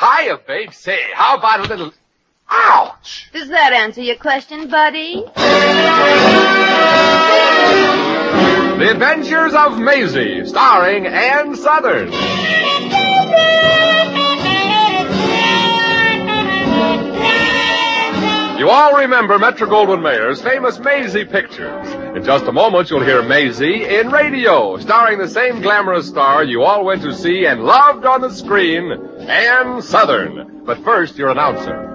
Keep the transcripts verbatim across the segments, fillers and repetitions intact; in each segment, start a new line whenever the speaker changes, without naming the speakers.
Hiya, babe. Say, how about a little... Ouch!
Does that answer your question, buddy?
The Adventures of Maisie, starring Ann Southern. You all remember Metro-Goldwyn-Mayer's famous Maisie pictures. In just a moment, you'll hear Maisie in radio, starring the same glamorous star you all went to see and loved on the screen, Ann Southern. But first, your announcer.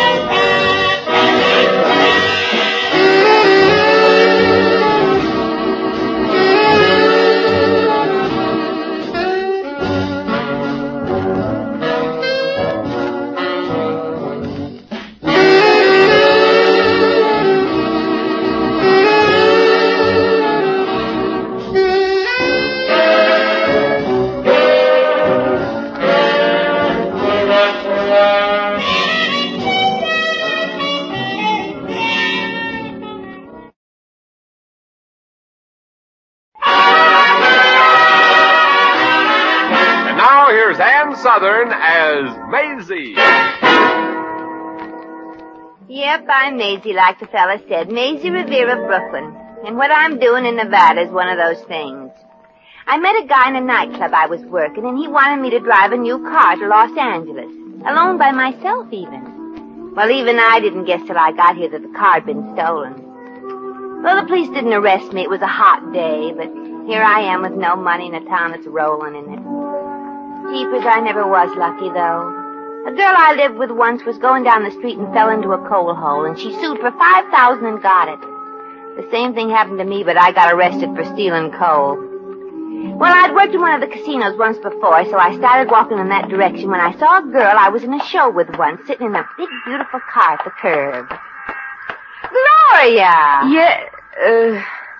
Southern as Maisie.
Yep, I'm Maisie, like the fella said. Maisie Revere of Brooklyn. And what I'm doing in Nevada is one of those things. I met a guy in a nightclub I was working, and he wanted me to drive a new car to Los Angeles. Alone by myself, even. Well, even I didn't guess till I got here that the car had been stolen. Well, the police didn't arrest me. It was a hot day, but here I am with no money in a town that's rolling in it. Jeepers, I never was lucky, though. A girl I lived with once was going down the street and fell into a coal hole, and she sued for five thousand dollars and got it. The same thing happened to me, but I got arrested for stealing coal. Well, I'd worked in one of the casinos once before, so I started walking in that direction when I saw a girl I was in a show with once sitting in a big, beautiful car at the curb. Gloria!
Yeah, uh...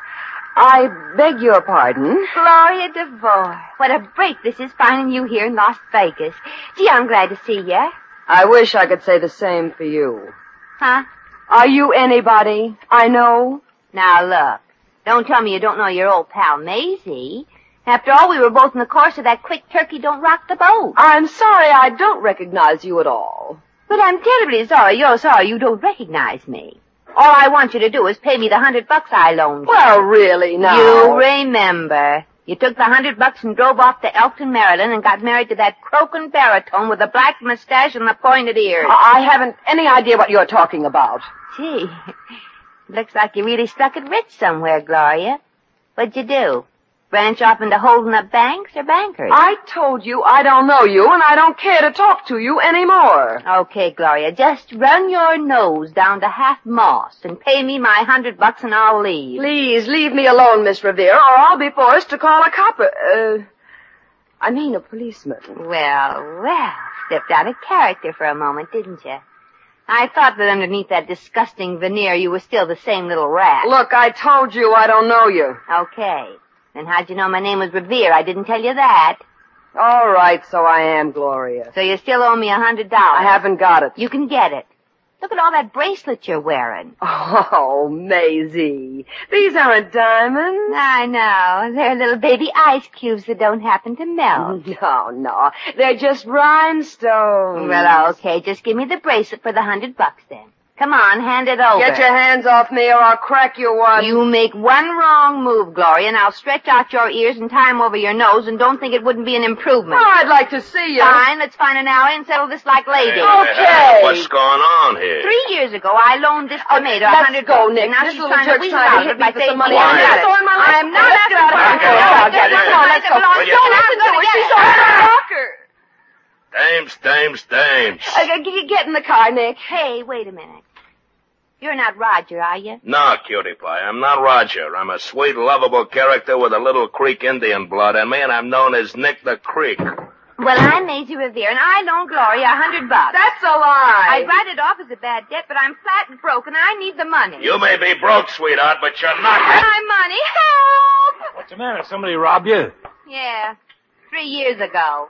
I beg your pardon?
Gloria DeVore. What a break this is finding you here in Las Vegas. Gee, I'm glad to see you.
I wish I could say the same for you.
Huh?
Are you anybody I know?
Now, look. Don't tell me you don't know your old pal Maisie. After all, we were both in the course of that quick turkey don't rock the boat.
I'm sorry I don't recognize you at all.
But I'm terribly sorry you're sorry you don't recognize me. All I want you to do is pay me the hundred bucks I loaned you.
Well, really, now.
You remember. You took the hundred bucks and drove off to Elkton, Maryland, and got married to that croaking baritone with the black mustache and the pointed ears.
I haven't any idea what you're talking about.
Gee, looks like you really struck it rich somewhere, Gloria. What'd you do? Branch off into holding up banks or bankers?
I told you I don't know you, and I don't care to talk to you anymore.
Okay, Gloria, just run your nose down to Half Moss and pay me my hundred bucks and I'll leave.
Please, leave me alone, Miss Revere, or I'll be forced to call a cop. Uh, I mean a policeman.
Well, well, stepped out of character for a moment, didn't you? I thought that underneath that disgusting veneer you were still the same little rat.
Look, I told you I don't know you.
Okay. Then how'd you know my name was Revere? I didn't tell you that.
All right, so I am Gloria.
So you still owe me a hundred dollars.
I haven't got it.
You can get it. Look at all that bracelet you're wearing.
Oh, Maisie. These aren't diamonds.
I know. They're little baby ice cubes that don't happen to melt.
No, no. They're just rhinestones.
Well, okay. Just give me the bracelet for the hundred bucks then. Come on, hand it over.
Get your hands off me or I'll crack you one.
You make one wrong move, Gloria, and I'll stretch out your ears and tie 'em over your nose, and don't think it wouldn't be an improvement.
Oh, I'd like to see you.
Fine, let's find an alley and settle this like ladies.
Okay.
Hey, what's going on here?
Three years ago, I loaned this tomato a
Let's
hundred
go,
bucks.
Nick.
Now
This
she's
little
trying to
jerk's
weasel
trying to
out
hit
of it by
me for
saying
some money.
she
I
got
got
it.
it.
I'm not
Let's get out of
asking
here.
for
Come on,
it.
get it. Come on, let's go.
Don't
Don't let her do it. She's on the rocker.
Dames, dames, dames.
Uh, g- get in the car, Nick.
Hey, wait a minute. You're not Roger, are you?
No, cutie pie, I'm not Roger. I'm a sweet, lovable character with a little Creek Indian blood in me, and I'm known as Nick the Creek.
Well, I'm Maisie Revere, and I loaned Gloria a hundred bucks.
That's a lie.
I'd write it off as a bad debt, but I'm flat and broke, and I need the money.
You may be broke, sweetheart, but you're not.
My money, help!
What's the matter? Somebody robbed you?
Yeah, three years ago.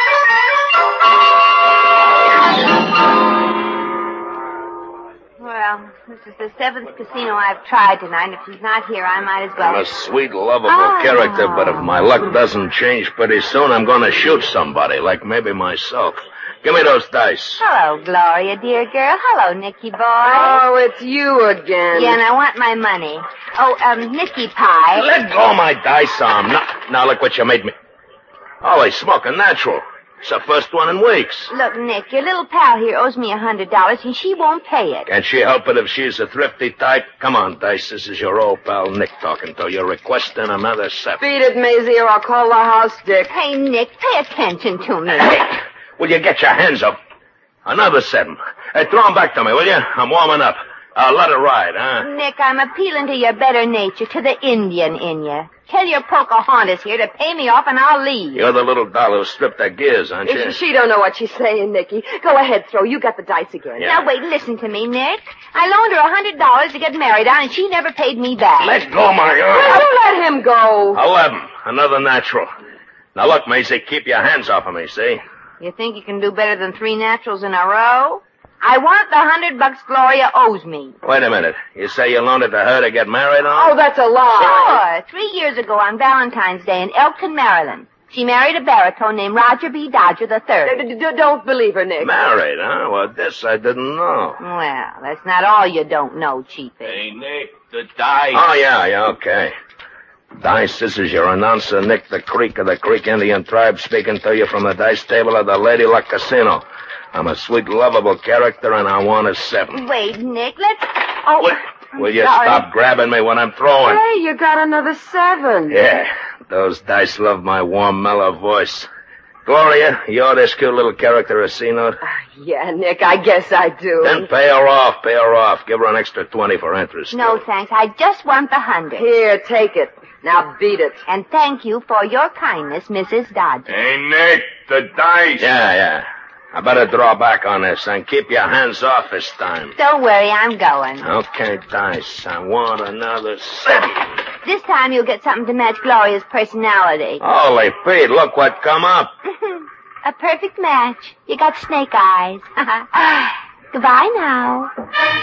Well, Well, this is the seventh casino I've tried tonight. If he's not here, I might as well.
I'm a sweet, lovable
Oh.
character, but if my luck doesn't change pretty soon, I'm going to shoot somebody, like maybe myself. Give me those dice.
Hello, Gloria, dear girl. Hello, Nicky boy.
Oh, it's you again.
Yeah, and I want my money. Oh, um, Nicky Pie.
Let go of my dice arm. Now, now look what you made me. Holy smoke, a natural. It's the first one in weeks.
Look, Nick, your little pal here owes me a hundred dollars, and she won't pay it.
Can't she help it if she's a thrifty type? Come on, Dice. This is your old pal Nick talking to you, requesting another seven.
Beat it, Maisie, or I'll call the house, Dick.
Hey, Nick, pay attention to me.
Hey, will you get your hands up? Another seven. Hey, throw 'em back to me, will you? I'm warming up. Uh, let it ride, huh?
Nick, I'm appealing to your better nature, to the Indian in you. Tell your Pocahontas here to pay me off and I'll leave.
You're the little doll who stripped her gears, aren't you?
She don't know what she's saying, Nicky. Go ahead, throw. You got the dice again.
Yeah.
Now, wait, listen to me, Nick. I loaned her a hundred dollars to get married on, and she never paid me back.
Let go, my
Well,
girl.
let him go.
Eleven. Another natural. Now, look, Maisie, keep your hands off of me, see?
You think you can do better than three naturals in a row? I want the hundred bucks Gloria owes me.
Wait a minute. You say you loaned it to her to get married on?
Oh, that's a lie.
Sure. Three years ago on Valentine's Day in Elkton, Maryland, she married a baritone named Roger B. Dodger the third.
D- d- Don't believe her, Nick.
Married, huh? Well, this I didn't know.
Well, that's not all you don't know, Chiefy.
Hey, Nick, the dice.
Oh, yeah, yeah, okay. Dice, this is your announcer, Nick the Creek of the Creek Indian Tribe, speaking to you from the dice table of the Lady Luck Casino. I'm a sweet, lovable character, and I want a seven.
Wait, Nick, let's... Oh,
Will,
I'm
will you
sorry.
stop grabbing me when I'm throwing?
Hey, you got another seven.
Yeah, those dice love my warm, mellow voice. Gloria, you're this cute little character a C-note?
Yeah, Nick, I guess I do.
Then pay her off, pay her off. Give her an extra twenty for interest.
No, thanks. I just want the hundred.
Here, take it. Now beat it.
And thank you for your kindness, Missus Dodger.
Hey, Nick, the dice.
Yeah, yeah. I better draw back on this and keep your hands off this time.
Don't worry, I'm going.
Okay, Dice. I want another seven.
This time you'll get something to match Gloria's personality.
Holy Pete, look what come up.
A perfect match. You got snake eyes. Goodbye now.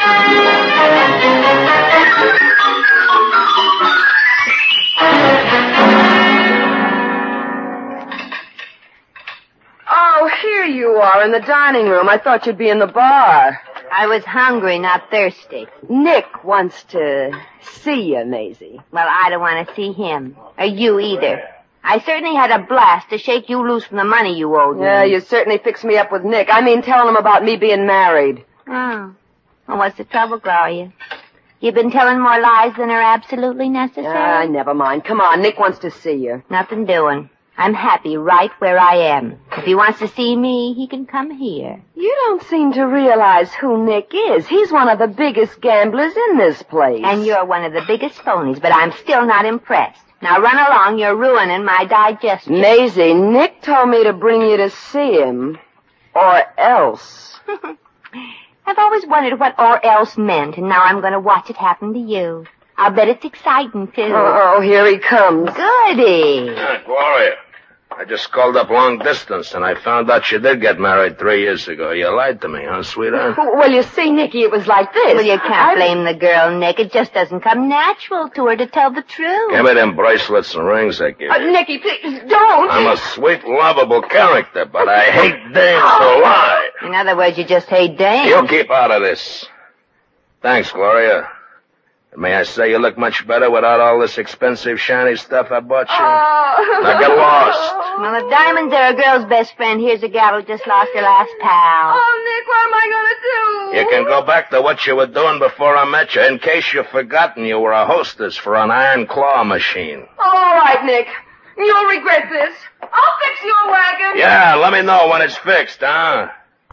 Oh, here you are in the dining room. I thought you'd be in the bar.
I was hungry, not thirsty.
Nick wants to see you, Maisie.
Well, I don't want to see him. Or you either. I certainly had a blast to shake you loose from the money you owed me.
Yeah, you certainly fixed me up with Nick. I mean, telling him about me being married.
Oh. Well, what's the trouble, Gloria? You've been telling more lies than are absolutely necessary?
Ah, never mind. Come on, Nick wants to see you.
Nothing doing. I'm happy right where I am. If he wants to see me, he can come here.
You don't seem to realize who Nick is. He's one of the biggest gamblers in this place.
And you're one of the biggest phonies, but I'm still not impressed. Now run along, you're ruining my digestion.
Maisie, Nick told me to bring you to see him. Or else.
I've always wondered what or else meant, and now I'm going to watch it happen to you. I'll bet it's exciting, too.
Oh, oh, here he comes.
Goody.
Ah, Gloria, I just called up long distance, and I found out you did get married three years ago. You lied to me, huh, sweetheart?
Well, you see, Nicky, it was like this.
Well, you can't
I...
blame the girl, Nick. It just doesn't come natural to her to tell the truth.
Give me them bracelets and rings I give
Uh,
you.
Nicky, please, don't.
I'm a sweet, lovable character, but I hate dames who lie.
In other words, you just hate dames.
You keep out of this. Thanks, Gloria. May I say you look much better without all this expensive, shiny stuff I bought you?
Oh.
Now get lost.
Well, if diamonds are a girl's best friend, here's a gal who just lost her last pal.
Oh, Nick, what am I going to do?
You can go back to what you were doing before I met you. In case you've forgotten, you were a hostess for an iron claw machine.
Oh, all right, Nick. You'll regret this. I'll fix your wagon.
Yeah, let me know when it's fixed, huh?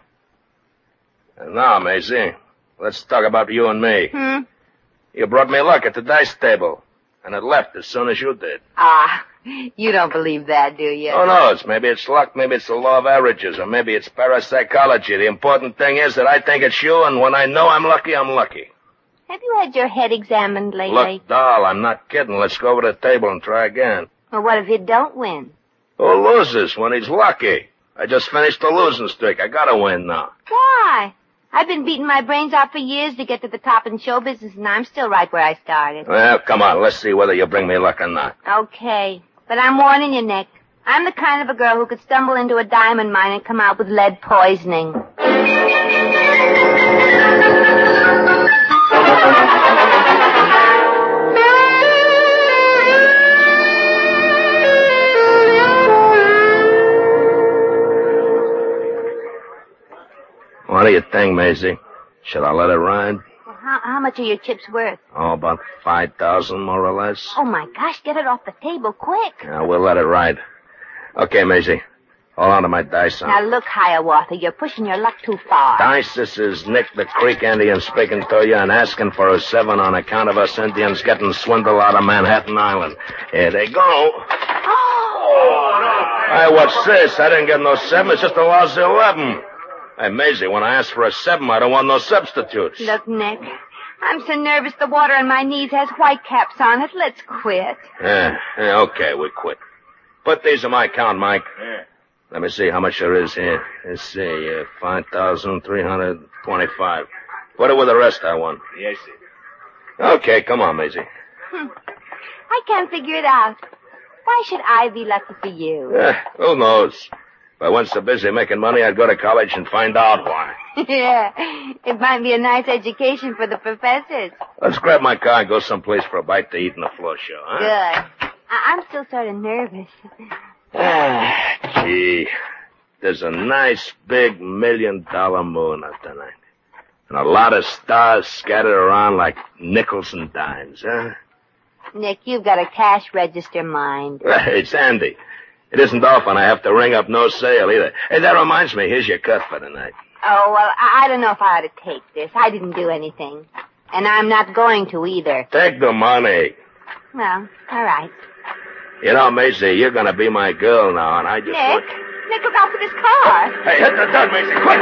And now, Maisie, let's talk about you and me.
Hmm?
You brought me luck at the dice table, and it left as soon as you did.
Ah, you don't believe that, do you?
Who knows? Maybe it's luck, maybe it's the law of averages, or maybe it's parapsychology. The important thing is that I think it's you, and when I know I'm lucky, I'm lucky.
Have you had your head examined lately?
Look, doll, I'm not kidding. Let's go over to the table and try again.
Well, what if you don't win?
Who loses when he's lucky? I just finished the losing streak. I gotta win now.
Why? I've been beating my brains out for years to get to the top in show business, and I'm still right where I started.
Well, come on. Let's see whether you bring me luck or not.
Okay. But I'm warning you, Nick. I'm the kind of a girl who could stumble into a diamond mine and come out with lead poisoning.
What do you think, Maisie? Should I let it ride?
Well, how, how much are your chips worth?
Oh, about five thousand, more or less.
Oh, my gosh, get it off the table quick.
Yeah, we'll let it ride. Okay, Maisie. Hold on to my dice.
Now, look, Hiawatha, you're pushing your luck too far.
Dice, this is Nick the Creek Indian speaking to you and asking for a seven on account of us Indians getting swindled out of Manhattan Island. Here they go.
Oh!
Hey, what's this? I didn't get no seven. It's just a lousy eleven. Hey, Maisie, when I ask for a seven, I don't want no substitutes.
Look, Nick, I'm so nervous the water on my knees has white caps on it. Let's quit.
Yeah, yeah, okay, we quit. Put these in my account, Mike.
Yeah.
Let me see how much there is here. Let's see, uh, five thousand three hundred twenty-five. Put it with the rest I won.
Yes, sir.
Okay, come on, Maisie.
Hmm. I can't figure it out. Why should I be lucky for you?
Yeah, who knows? If I weren't so busy making money, I'd go to college and find out why.
Yeah, it might be a nice education for the professors.
Let's grab my car and go someplace for a bite to eat in the floor show, huh?
Good. I- I'm still sort of nervous.
Ah, gee. There's a nice big million-dollar moon up tonight. And a lot of stars scattered around like nickels and dimes, huh?
Nick, you've got a cash register mind.
It's Andy. It isn't often I have to ring up no sale either. Hey, that reminds me. Here's your cut for tonight.
Oh, well, I, I don't know if I ought to take this. I didn't do anything. And I'm not going to either.
Take the money.
Well, all right.
You know, Maisie, you're going to be my girl now, and I just
Nick,
want...
Nick, look out for this car.
Hey, hit the dirt, Maisie, quick!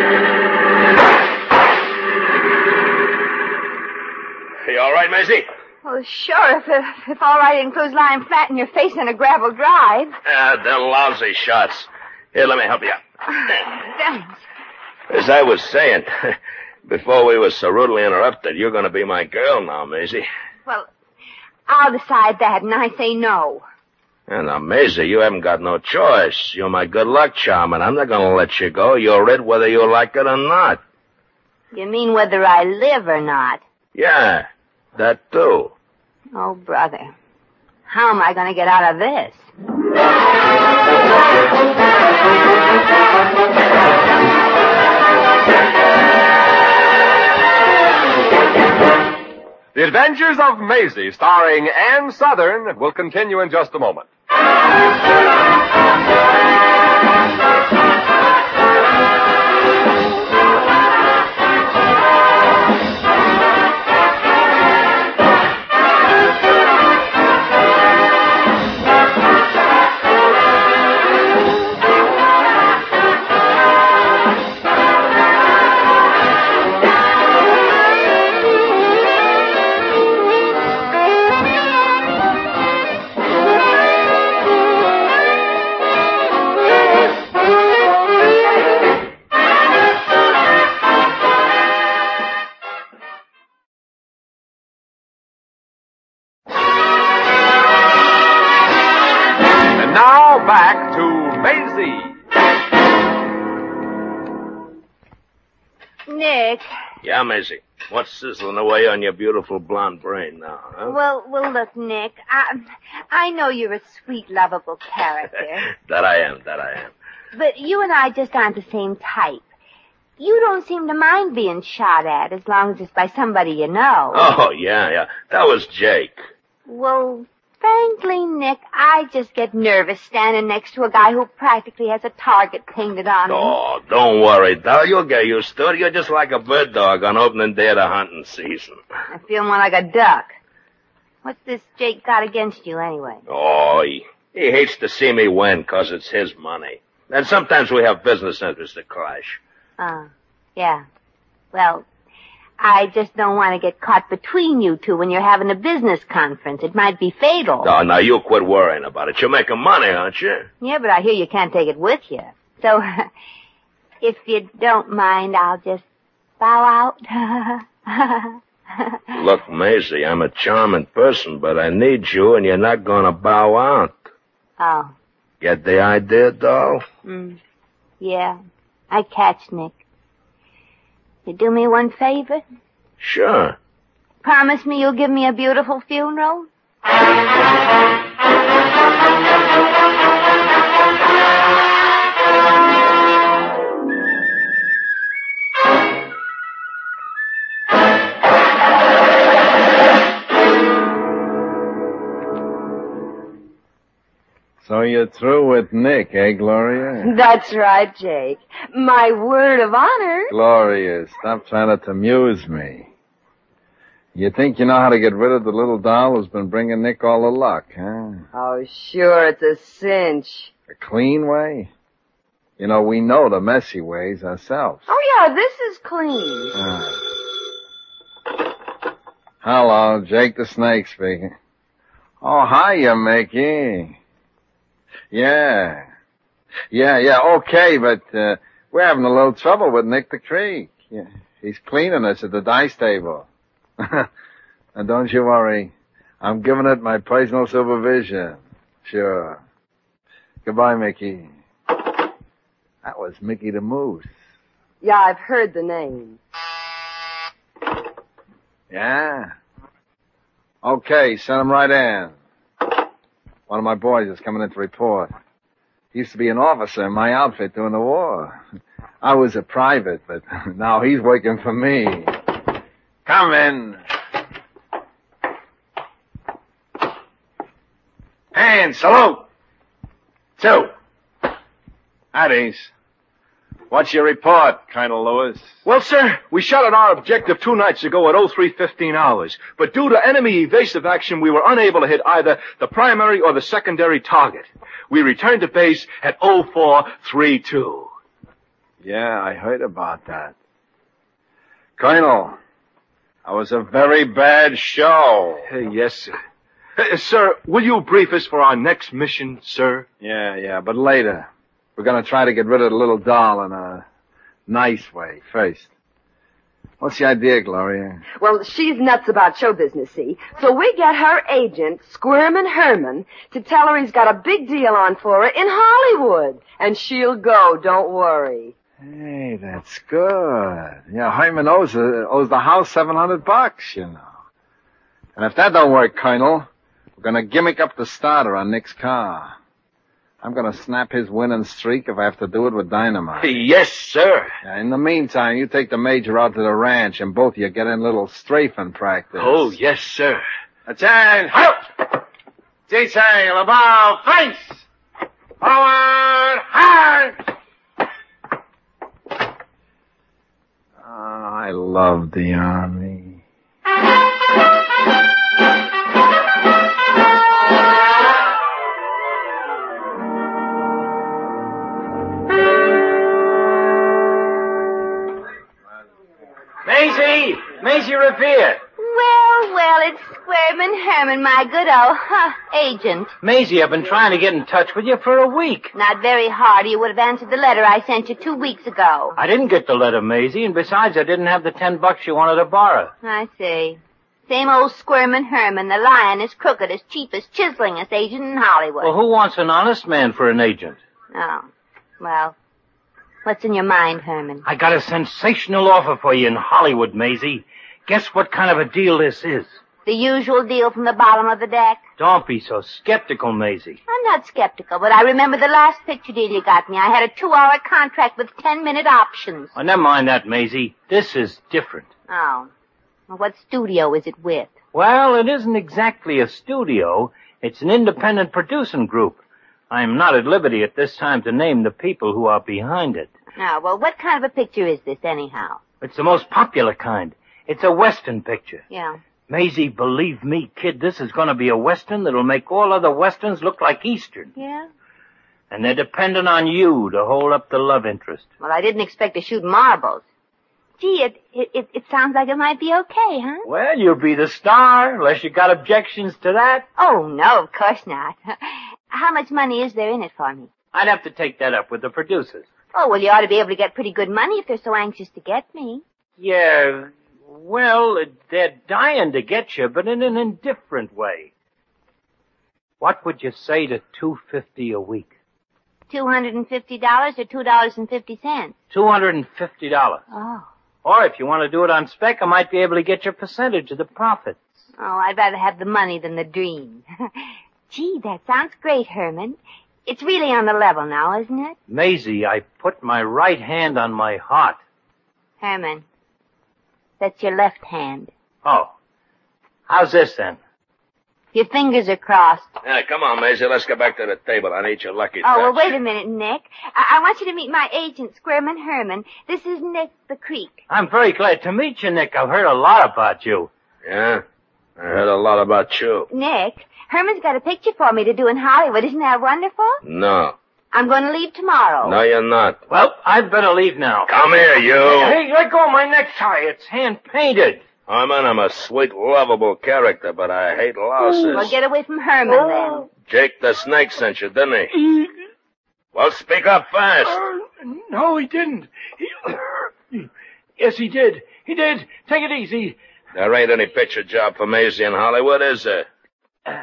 You all right, Maisie?
Well, sure, if, if, if all right includes lying flat in your face on a gravel drive.
Ah, they're lousy shots. Here, let me help you out.
Thanks.
As I was saying, before we were so rudely interrupted, you're going to be my girl now, Maisie.
Well, I'll decide that, and I say no.
And now, Maisie, you haven't got no choice. You're my good luck charm, and I'm not going to let you go. You're it whether you like it or not.
You mean whether I live or not?
Yeah, that too.
Oh, brother. How am I going to get out of this?
The Adventures of Maisie, starring Ann Southern, will continue in just a moment. Back to Maisie.
Nick.
Yeah, Maisie. What's sizzling away on your beautiful blonde brain now, huh?
Well, well, look, Nick. I, I know you're a sweet, lovable character.
That I am, that I am.
But you and I just aren't the same type. You don't seem to mind being shot at as long as it's by somebody you know.
Oh, yeah, yeah. That was Jake.
Well, frankly, Nick, I just get nervous standing next to a guy who practically has a target painted on him.
Oh, don't worry, doll. You'll get used to it. You're just like a bird dog on opening day of the hunting season.
I feel more like a duck. What's this Jake got against you, anyway?
Oh, he, he hates to see me win because it's his money. And sometimes we have business interests that clash.
Oh, yeah. Well, I just don't want to get caught between you two when you're having a business conference. It might be fatal.
Oh, now you quit worrying about it. You're making money, aren't you?
Yeah, but I hear you can't take it with you. So, if you don't mind, I'll just Bow out?
Look, Maisie, I'm a charming person, but I need you, and you're not going to bow out.
Oh.
Get the idea, doll?
Mm. Yeah, I catch, Nick. You do me one favor?
Sure.
Promise me you'll give me a beautiful funeral?
So you're through with Nick, eh, Gloria?
That's right, Jake. My word of honor.
Gloria, stop trying to amuse me. You think you know how to get rid of the little doll who's been bringing Nick all the luck, huh?
Oh, sure, it's a cinch.
A clean way? You know, we know the messy ways ourselves.
Oh, yeah, this is clean.
Ah. Hello, Jake the Snake speaking. Oh, hiya, Mickey. Yeah. Yeah, yeah, okay, but uh, we're having a little trouble with Nick the Creek. Yeah, he's cleaning us at the dice table. And don't you worry. I'm giving it my personal supervision. Sure. Goodbye, Mickey. That was Mickey the Moose.
Yeah, I've heard the name.
Yeah? Okay, send him right in. One of my boys is coming in to report. He used to be an officer in my outfit during the war. I was a private, but now he's working for me. Come in. And salute. Two. At ease. What's your report, Colonel Lewis?
Well, sir, we shot at our objective two nights ago at oh three fifteen hours. But due to enemy evasive action, we were unable to hit either the primary or the secondary target. We returned to base at oh four thirty-two.
Yeah, I heard about that. Colonel, that was a very bad show.
Uh, yes, sir. Uh, sir, will you brief us for our next mission, sir?
Yeah, yeah, but later. We're going to try to get rid of the little doll in a nice way first. What's the idea, Gloria?
Well, she's nuts about show business, see? So we get her agent, Squirmin' Herman, to tell her he's got a big deal on for her in Hollywood. And she'll go, don't worry.
Hey, that's good. Yeah, Herman owes, uh, owes the house seven hundred bucks, you know. And if that don't work, Colonel, we're going to gimmick up the starter on Nick's car. I'm going to snap his winning streak if I have to do it with dynamite.
Yes, sir.
Yeah, in the meantime, you take the major out to the ranch and both of you get in a little strafing practice.
Oh, yes, sir.
Attention! Halt! Desang, Laval, face! Forward, hard! Oh, I love the Army.
Maisie! Maisie Revere!
Well, well, it's Squirmin' Herman, my good old huh, agent.
Maisie, I've been trying to get in touch with you for a week.
Not very hard. You would have answered the letter I sent you two weeks ago.
I didn't get the letter, Maisie, and besides, I didn't have the ten bucks you wanted to borrow.
I see. Same old Squirmin' Herman, the lion is crooked, as cheap as chiselingest agent in Hollywood.
Well, who wants an honest man for an agent?
Oh, well, what's in your mind, Herman?
I got a sensational offer for you in Hollywood, Maisie. Guess what kind of a deal this is?
The usual deal from the bottom of the deck?
Don't be so skeptical, Maisie.
I'm not skeptical, but I remember the last picture deal you got me. I had a two-hour contract with ten-minute options.
Oh, never mind that, Maisie. This is different.
Oh. Well, what studio is it with?
Well, it isn't exactly a studio. It's an independent producing group. I'm not at liberty at this time to name the people who are behind it.
Oh, well, what kind of a picture is this, anyhow?
It's the most popular kind. It's a Western picture.
Yeah.
Maisie, believe me, kid, this is going to be a Western that'll make all other Westerns look like Eastern.
Yeah?
And they're dependent on you to hold up the love interest.
Well, I didn't expect to shoot marbles. Gee, it, it, it, it sounds like it might be okay, huh?
Well, you'll be the star, unless you got objections to that.
Oh, no, of course not. How much money is there in it for me?
I'd have to take that up with the producers.
Oh, well, you ought to be able to get pretty good money if they're so anxious to get me.
Yeah, well, they're dying to get you, but in an indifferent way. What would you say to two fifty a week?
Two hundred and fifty dollars or two dollars and fifty cents?
Two hundred and fifty dollars.
Oh.
Or if you want to do it on spec, I might be able to get your percentage of the profits.
Oh, I'd rather have the money than the dream. Gee, that sounds great, Herman. It's really on the level now, isn't it?
Maisie, I put my right hand on my heart.
Herman, that's your left hand.
Oh. How's this then?
Your fingers are crossed.
Yeah, come on, Maisie. Let's get back to the table. I need your lucky
Oh,
touch.
well, wait a minute, Nick. I-, I want you to meet my agent, Squirman Herman. This is Nick the Creek.
I'm very glad to meet you, Nick. I've heard a lot about you.
Yeah? I heard a lot about you.
Nick, Herman's got a picture for me to do in Hollywood. Isn't that wonderful?
No.
I'm going to leave tomorrow.
No, you're not.
Well, I'd better leave now.
Come here, you.
Hey, let go of my necktie. It's hand-painted.
Herman, I'm a sweet, lovable character, but I hate losses.
Well, get away from Herman, then.
Jake the Snake sent you, didn't he? Well, speak up fast.
Uh, no, he didn't. He... Yes, he did. He did. Take it easy.
There ain't any picture job for Maisie in Hollywood, is there?
Uh,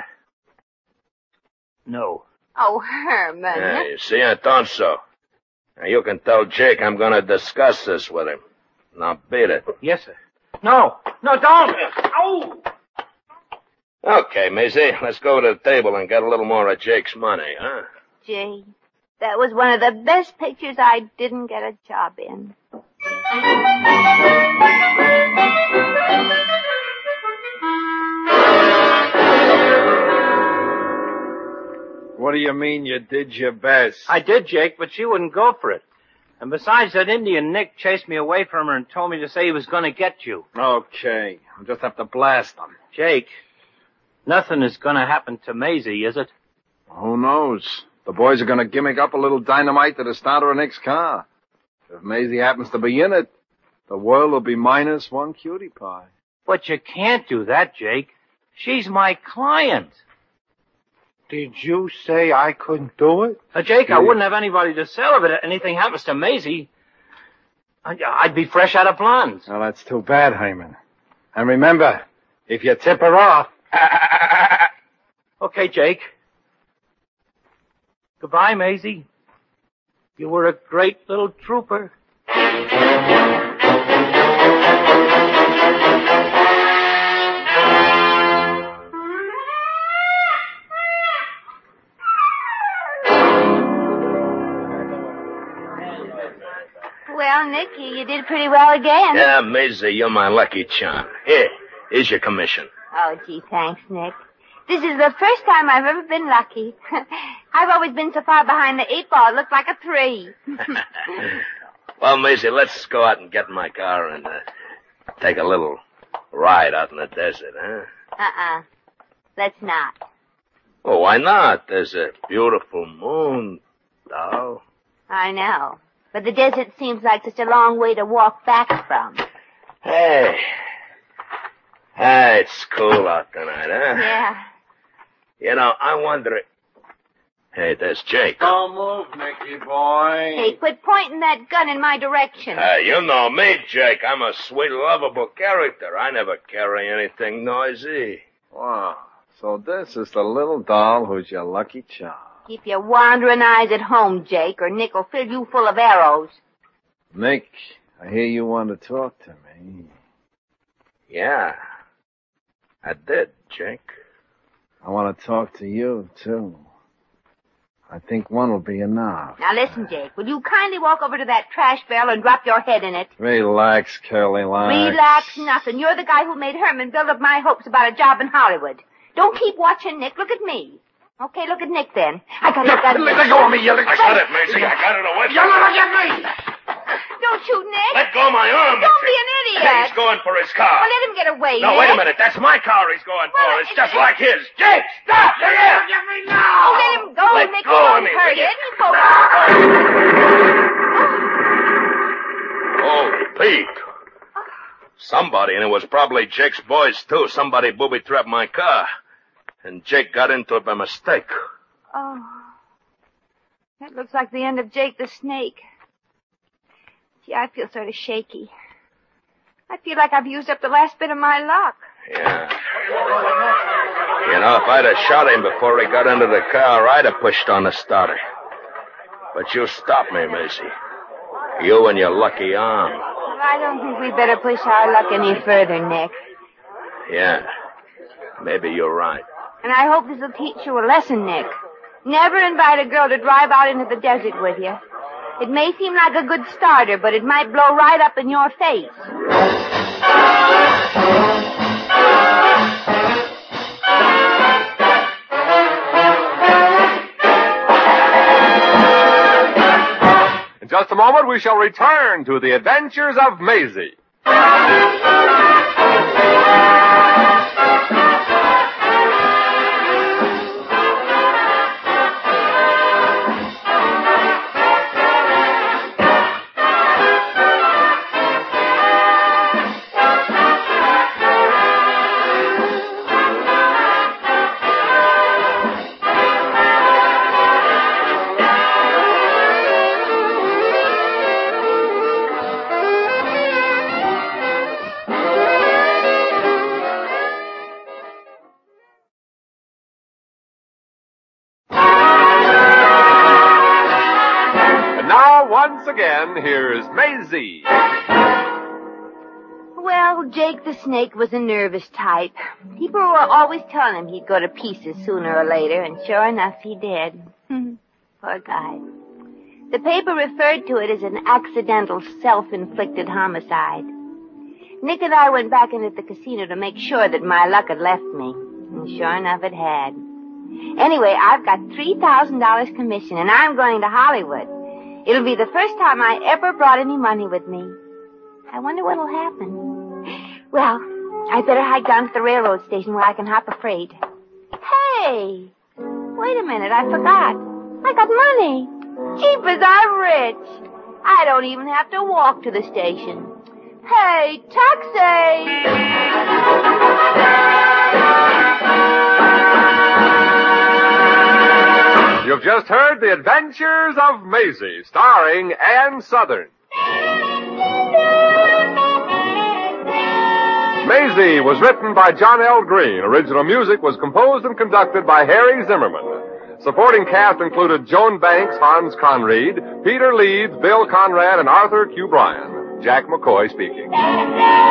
no.
Oh, Herman.
Yeah, you see, I thought so. Now, you can tell Jake I'm going to discuss this with him. Now, beat it.
Yes, sir. No. No, don't. Oh!
Okay, Maisie, let's go to the table and get a little more of Jake's money, huh?
Gee, that was one of the best pictures I didn't get a job in.
What do you mean you did your best?
I did, Jake, but she wouldn't go for it. And besides, that Indian Nick chased me away from her and told me to say he was going to get you.
Okay. I'll just have to blast them.
Jake, nothing is going to happen to Maisie, is it?
Who knows? The boys are going to gimmick up a little dynamite to the starter of Nick's car. If Maisie happens to be in it, the world will be minus one cutie pie.
But you can't do that, Jake. She's my client.
Did you say I couldn't do it?
Uh, Jake, I wouldn't have anybody to sell if anything happens to Maisie. I'd be fresh out of blondes.
Well, that's too bad, Hyman. And remember, if you tip her off...
Okay, Jake. Goodbye, Maisie. You were a great little trooper.
Well, Nick, you did pretty well again.
Yeah, Maisie, you're my lucky charm. Here, here's your commission.
Oh, gee, thanks, Nick. This is the first time I've ever been lucky. I've always been so far behind the eight ball, it looked like a three.
Well, Maisie, let's go out and get in my car and uh, take a little ride out in the desert, huh?
Uh-uh. Let's not.
Oh, why not? There's a beautiful moon, doll.
I know. But the desert seems like such a long way to walk back from.
Hey. Hey, it's cool out tonight, huh?
Yeah.
You know, I wonder... Hey, there's Jake.
Don't move, Nicky boy.
Hey, quit pointing that gun in my direction.
Hey, you know me, Jake. I'm a sweet, lovable character. I never carry anything noisy.
Wow. So this is the little doll who's your lucky charm.
Keep your wandering eyes at home, Jake, or Nick will fill you full of arrows.
Nick, I hear you want to talk to me.
Yeah, I did, Jake.
I want to talk to you, too. I think one will be enough.
Now listen, Jake, will you kindly walk over to that trash barrel and drop your head in it?
Relax, Curly, relax.
Relax nothing. You're the guy who made Herman build up my hopes about a job in Hollywood. Don't keep watching Nick. Look at me. Okay, look at Nick then. I got it. Got
Let go of me, you little...
I got it, Maisie. I got it away from
You
you.
look at me!
Don't shoot, Nick.
Let go of my arm.
Don't be an idiot.
Hey, he's going for his car.
Well, let him get away,
No,
Nick.
wait a minute. That's my car he's going for.
Well,
It's
it-
just
it-
like his. Jake, stop! Look here!
Get me now!
Oh, let him go,
Let
Nick.
go
He
of
won't
me,
hurt
will you?
it. He won't.
Oh, Pete. Somebody, and it was probably Jake's boys, too. Somebody booby-trapped my car. And Jake got into it by mistake.
Oh, that looks like the end of Jake the Snake. Gee, I feel sort of shaky. I feel like I've used up the last bit of my luck.
Yeah. You know, if I'd have shot him before he got into the car, I'd have pushed on the starter. But you stopped me, Maisie. You and your lucky arm.
Well, I don't think we better push our luck any further, Nick.
Yeah. Maybe you're right.
And I hope this will teach you a lesson, Nick. Never invite a girl to drive out into the desert with you. It may seem like a good starter, but it might blow right up in your face.
In just a moment, we shall return to the adventures of Maisie. Once again, here's Maisie.
Well, Jake the Snake was a nervous type. People were always telling him he'd go to pieces sooner or later, and sure enough, he did. Poor guy. The paper referred to it as an accidental, self-inflicted homicide. Nick and I went back into the casino to make sure that my luck had left me, and sure enough, it had. Anyway, I've got three thousand dollars commission, and I'm going to Hollywood. It'll be the first time I ever brought any money with me. I wonder what'll happen. Well, I better hike down to the railroad station where I can hop a freight. Hey! Wait a minute, I forgot. I got money. Jeepers, I'm rich. I don't even have to walk to the station. Hey, taxi!
You've just heard The Adventures of Maisie, starring Ann Southern. Maisie was written by John L. Green. Original music was composed and conducted by Harry Zimmerman. Supporting cast included Joan Banks, Hans Conried, Peter Leeds, Bill Conrad, and Arthur Q. Bryan. Jack McCoy speaking.